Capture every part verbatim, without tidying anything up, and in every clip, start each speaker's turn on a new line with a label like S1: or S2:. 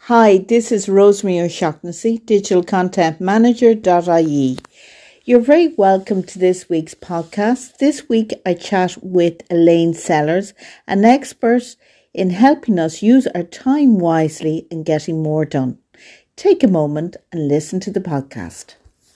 S1: Hi, this is Rosemary O'Shaughnessy, Digital Content Manager dot I E. You're very welcome to this week's podcast. This week I chat with Elaine Sellers, an expert in helping us use our time wisely and getting more done. Take a moment and listen to the podcast.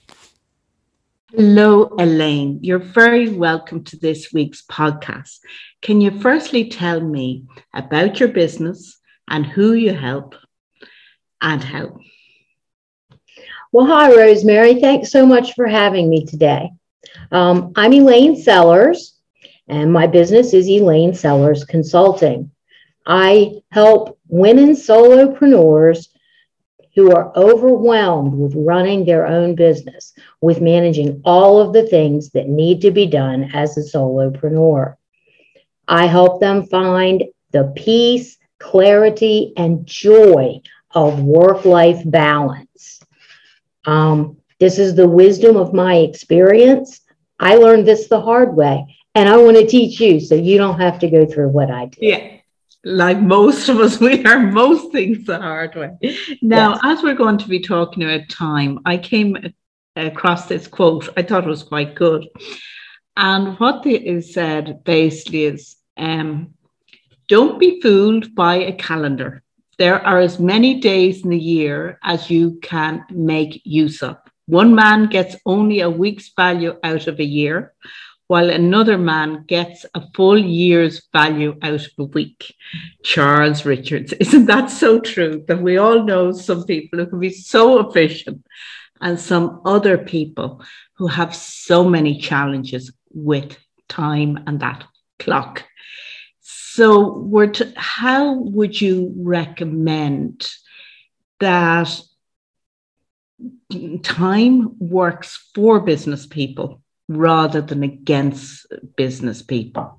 S1: Hello, Elaine. You're very welcome to this week's podcast. Can you firstly tell me about your business and who you help and how?
S2: Well, hi, Rosemary. Thanks so much for having me today. Um, I'm Elaine Sellers, and my business is Elaine Sellers Consulting. I help women solopreneurs who are overwhelmed with running their own business, with managing all of the things that need to be done as a solopreneur. I help them find the peace, clarity, and joy of work-life balance. Um, this is the wisdom of my experience. I learned this the hard way, and I want to teach you so you don't have to go through what I did.
S1: Yeah. Like most of us, we learn most things the hard way. Now, yes. As we're going to be talking about time, I came across this quote. I thought it was quite good. And what it said basically is, um, don't be fooled by a calendar. There are as many days in the year as you can make use of. One man gets only a week's value out of a year, while another man gets a full year's value out of a week. Charles Richards. Isn't that so true? That we all know some people who can be so efficient and some other people who have so many challenges with time and that clock. So we're to, how would you recommend that time works for business people rather than against business people?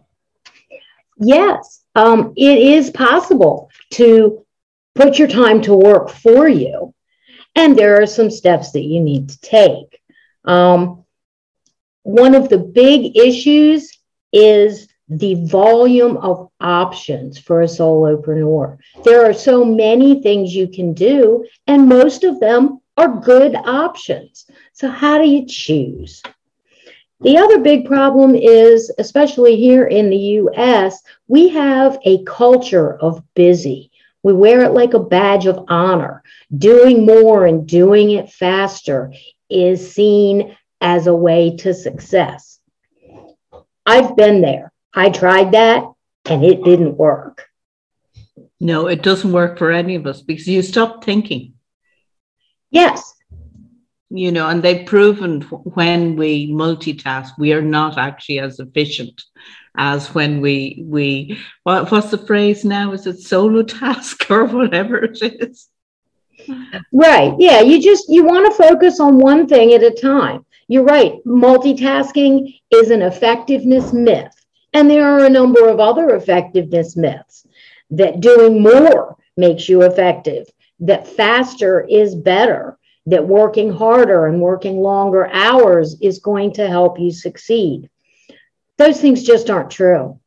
S2: Yes, um, it is possible to put your time to work for you. And there are some steps that you need to take. Um, one of the big issues is the volume of options for a solopreneur. There are so many things you can do, and most of them are good options. So how do you choose? The other big problem is, especially here in the U S, we have a culture of busy. We wear it like a badge of honor. Doing more and doing it faster is seen as a way to success. I've been there. I tried that and it didn't work.
S1: No, it doesn't work for any of us because you stop thinking.
S2: Yes.
S1: You know, and they've proven when we multitask, we are not actually as efficient as when we, we what, what's the phrase now? Is it solo task or whatever it is?
S2: Right. Yeah. You just, you want to focus on one thing at a time. You're right. Multitasking is an effectiveness myth. And there are a number of other effectiveness myths that doing more makes you effective, that faster is better, that working harder and working longer hours is going to help you succeed. Those things just aren't true.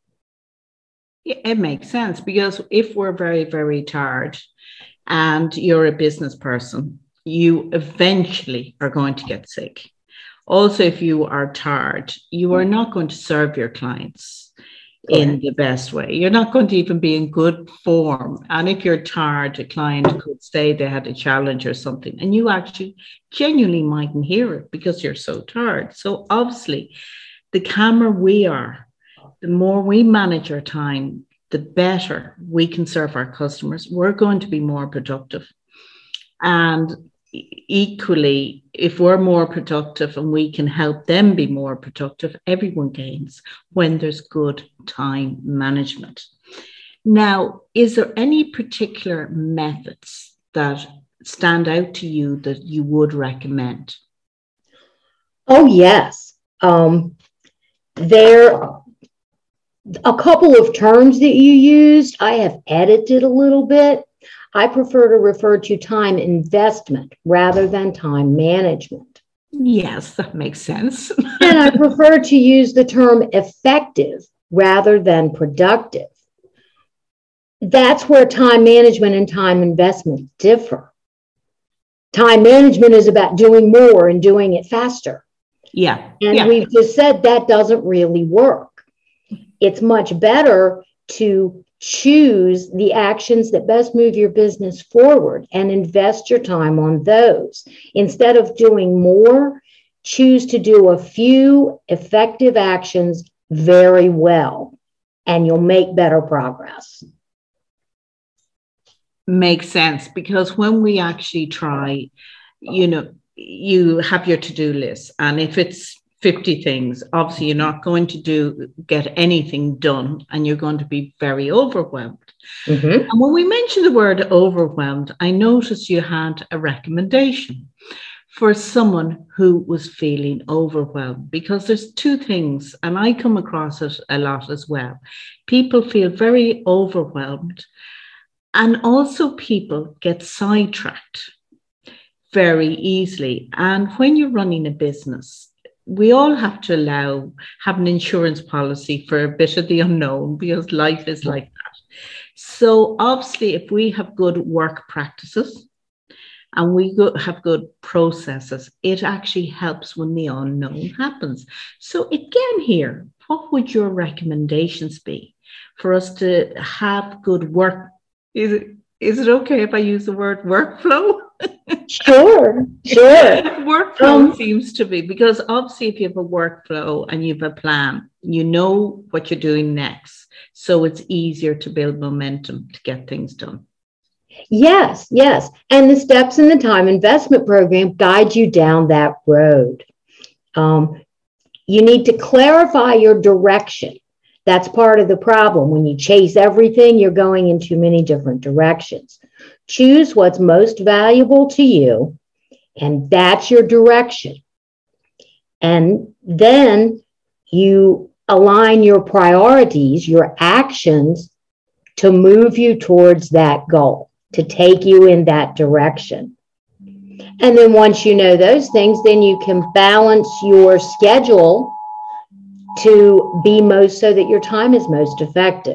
S1: It makes sense because if we're very, very tired and you're a business person, you eventually are going to get sick. Also, if you are tired, you are not going to serve your clients Correct. In the best way. You're not going to even be in good form. And if you're tired, a client could say they had a challenge or something, and you actually genuinely mightn't hear it because you're so tired. So obviously, the calmer we are, the more we manage our time, the better we can serve our customers. We're going to be more productive. And equally, if we're more productive and we can help them be more productive, everyone gains when there's good time management. Now, is there any particular methods that stand out to you that you would recommend?
S2: Oh, yes. Um, there are a couple of terms that you used. I have edited a little bit. I prefer to refer to time investment rather than time management.
S1: Yes, that makes sense.
S2: And I prefer to use the term effective rather than productive. that's where time management and time investment differ. Time management is about doing more and doing it faster.
S1: Yeah.
S2: And
S1: yeah.
S2: we've just said that doesn't really work. It's much better to choose the actions that best move your business forward and invest your time on those. Instead of doing more, choose to do a few effective actions very well, and you'll make better progress.
S1: Makes sense, because when we actually try, you know, you have your to-do list, and if it's fifty things, obviously you're not going to do get anything done, and you're going to be very overwhelmed. Mm-hmm. And when we mentioned the word overwhelmed, I noticed you had a recommendation for someone who was feeling overwhelmed, because there's two things, and I come across it a lot as well. People feel very overwhelmed, and also people get sidetracked very easily. And when you're running a business, we all have to allow, have an insurance policy for a bit of the unknown, because life is like that. So obviously, if we have good work practices and we go, have good processes, it actually helps when the unknown happens. So again here, what would your recommendations be for us to have good work? Is it, is it okay if I use the word workflow?
S2: Sure, sure.
S1: Workflow um, seems to be, because obviously if you have a workflow and you have a plan, you know what you're doing next. So it's easier to build momentum to get things done.
S2: Yes, yes. And the steps in the time investment program guide you down that road. Um, you need to clarify your direction. That's part of the problem. When you chase everything, you're going in too many different directions. Choose what's most valuable to you, and that's your direction. And then you align your priorities, your actions, to move you towards that goal, to take you in that direction. And then once you know those things, then you can balance your schedule to be most, so that your time is most effective.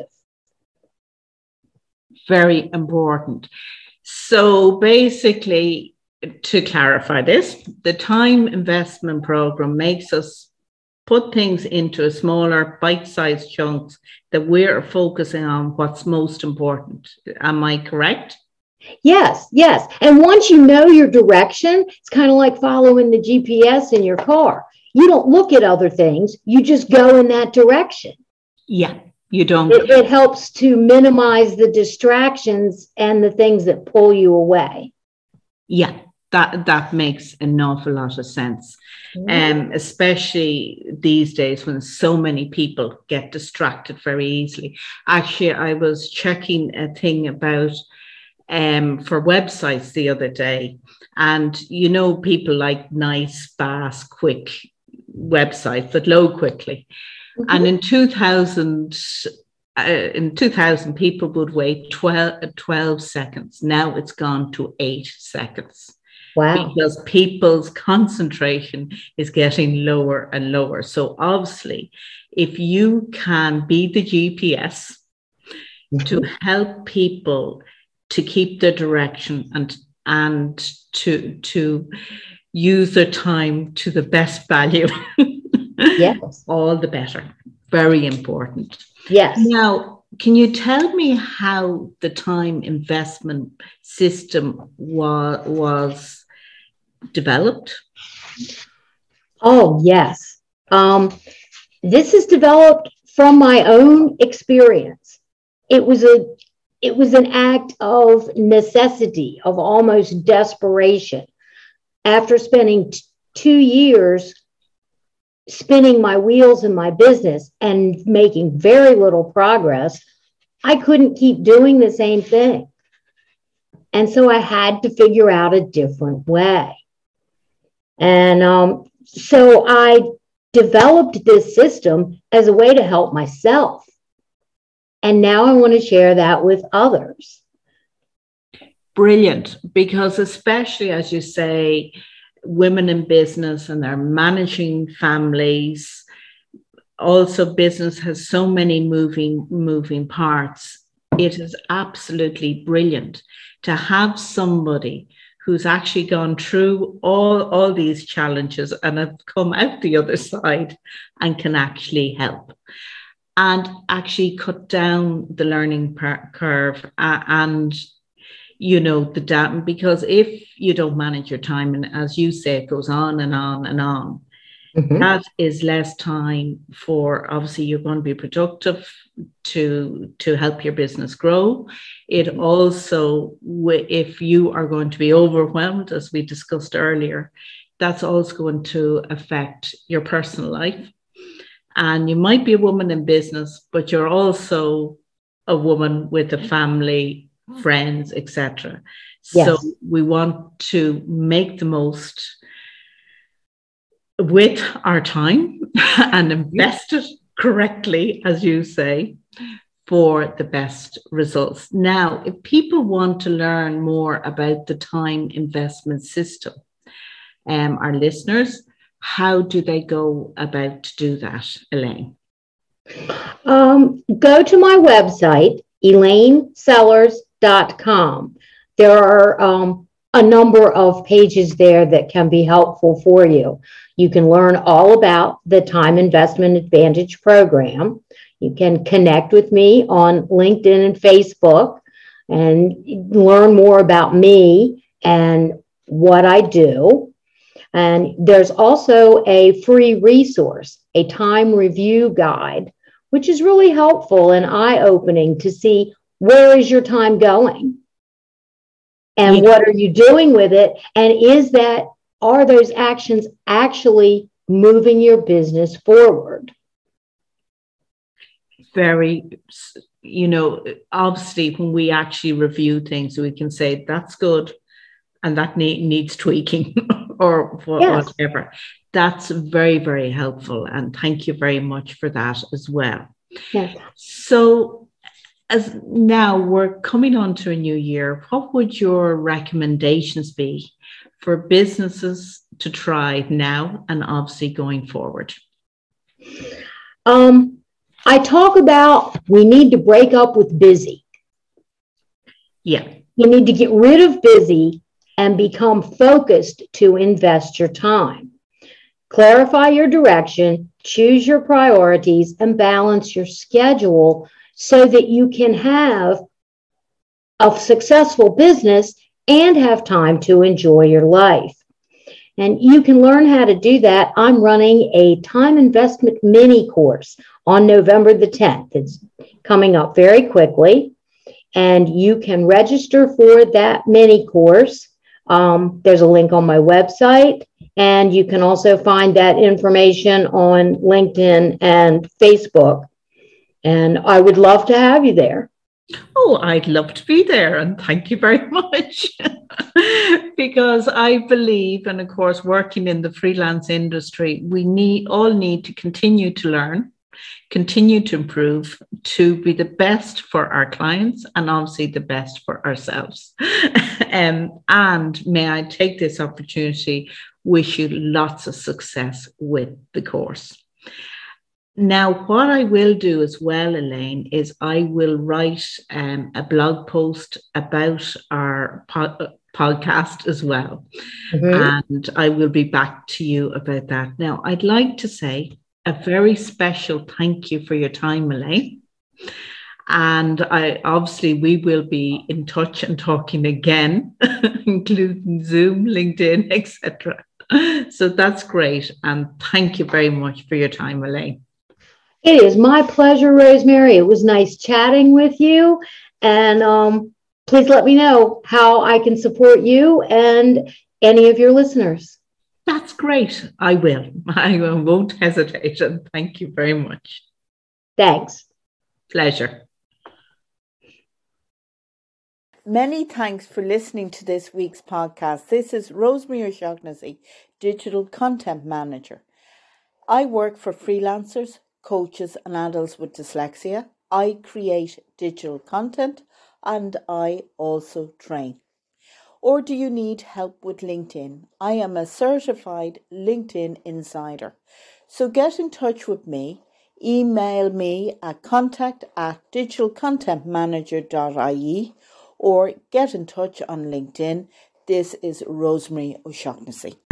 S1: Very important. So basically, to clarify this, the time investment program makes us put things into a smaller bite-sized chunks that we're focusing on what's most important. Am I correct?
S2: Yes, yes. And once you know your direction, it's kind of like following the G P S in your car. You don't look at other things, you just go in that direction.
S1: Yeah, you don't.
S2: It, it helps to minimize the distractions and the things that pull you away.
S1: Yeah, that, that makes an awful lot of sense. Mm-hmm. Um, especially these days when so many people get distracted very easily. Actually, I was checking a thing about um, for websites the other day, and you know, people like nice, fast, quick websites that load quickly. Mm-hmm. And in two thousand, uh, in two thousand, people would wait twelve, twelve seconds. Now it's gone to eight seconds.
S2: Wow.
S1: Because people's concentration is getting lower and lower. So obviously, if you can be the G P S mm-hmm. to help people to keep their direction and and to to use their time to the best value,
S2: yes,
S1: all the better. Very important.
S2: Yes.
S1: Now, can you tell me how the time investment system wa- was developed?
S2: Oh, yes. Um, this is developed from my own experience. It was a it was an act of necessity, of almost desperation. After spending t- two years spinning my wheels in my business and making very little progress, I couldn't keep doing the same thing. And so I had to figure out a different way. And um, so I developed this system as a way to help myself. And now I want to share that with others.
S1: Brilliant, because especially as you say, women in business and they're managing families. Also, business has so many moving moving parts. it is absolutely brilliant to have somebody who's actually gone through all, all these challenges and have come out the other side and can actually help and actually cut down the learning per- curve uh, and, you know, the data. Because if you don't manage your time, and as you say, it goes on and on and on, mm-hmm. that is less time for, obviously, you're going to be productive to, to help your business grow. It also, if you are going to be overwhelmed, as we discussed earlier, that's also going to affect your personal life. And you might be a woman in business, but you're also a woman with a family, friends, et cetera. Yes. So we want to make the most with our time and invest it correctly, as you say, for the best results. Now, if people want to learn more about the time investment system, um, our listeners, how do they go about to do that, Elaine?
S2: Um, go to my website, elaine sellers dot com. There are um, a number of pages there that can be helpful for you. You can learn all about the Time Investment Advantage program. You can connect with me on LinkedIn and Facebook and learn more about me and what I do. And there's also a free resource, a time review guide, which is really helpful and eye-opening to see where is your time going and what are you doing with it, and is that, are those actions actually moving your business forward?
S1: Very, you know, obviously when we actually review things, we can say that's good and that need, needs tweaking or yes. whatever. That's very, very helpful. And thank you very much for that as well.
S2: Yes.
S1: So as now we're coming on to a new year, what would your recommendations be for businesses to try now and obviously going forward?
S2: Um, I talk about we need to break up with busy.
S1: Yeah.
S2: You need to get rid of busy and become focused to invest your time. Clarify your direction, choose your priorities, and balance your schedule so that you can have a successful business and have time to enjoy your life. And you can learn how to do that. I'm running a time investment mini course on November the tenth. It's coming up very quickly, and you can register for that mini course. Um, there's a link on my website, and you can also find that information on LinkedIn and Facebook. And I would love to have you there.
S1: Oh, I'd love to be there. And thank you very much. Because I believe, and of course, working in the freelance industry, we need all need to continue to learn, continue to improve, to be the best for our clients and obviously the best for ourselves. um, and may I take this opportunity, wish you lots of success with the course. Now, what I will do as well, Elaine, is I will write um, a blog post about our po- podcast as well. Mm-hmm. And I will be back to you about that. Now, I'd like to say a very special thank you for your time, Elaine. And I obviously we will be in touch and talking again, including Zoom, LinkedIn, et cetera. So that's great. And thank you very much for your time, Elaine.
S2: It is my pleasure, Rosemary. It was nice chatting with you. And um, please let me know how I can support you and any of your listeners.
S1: That's great. I will. I won't hesitate. And thank you very much.
S2: Thanks.
S1: Pleasure. Many thanks for listening to this week's podcast. This is Rosemary O'Shaughnessy, Digital Content Manager. I work for freelancers, coaches and adults with dyslexia. I create digital content and I also train. Or do you need help with LinkedIn? I am a certified LinkedIn insider. So get in touch with me.
S3: email me at contact at digital content manager dot I E or get in touch on LinkedIn. This is Rosemary O'Shaughnessy.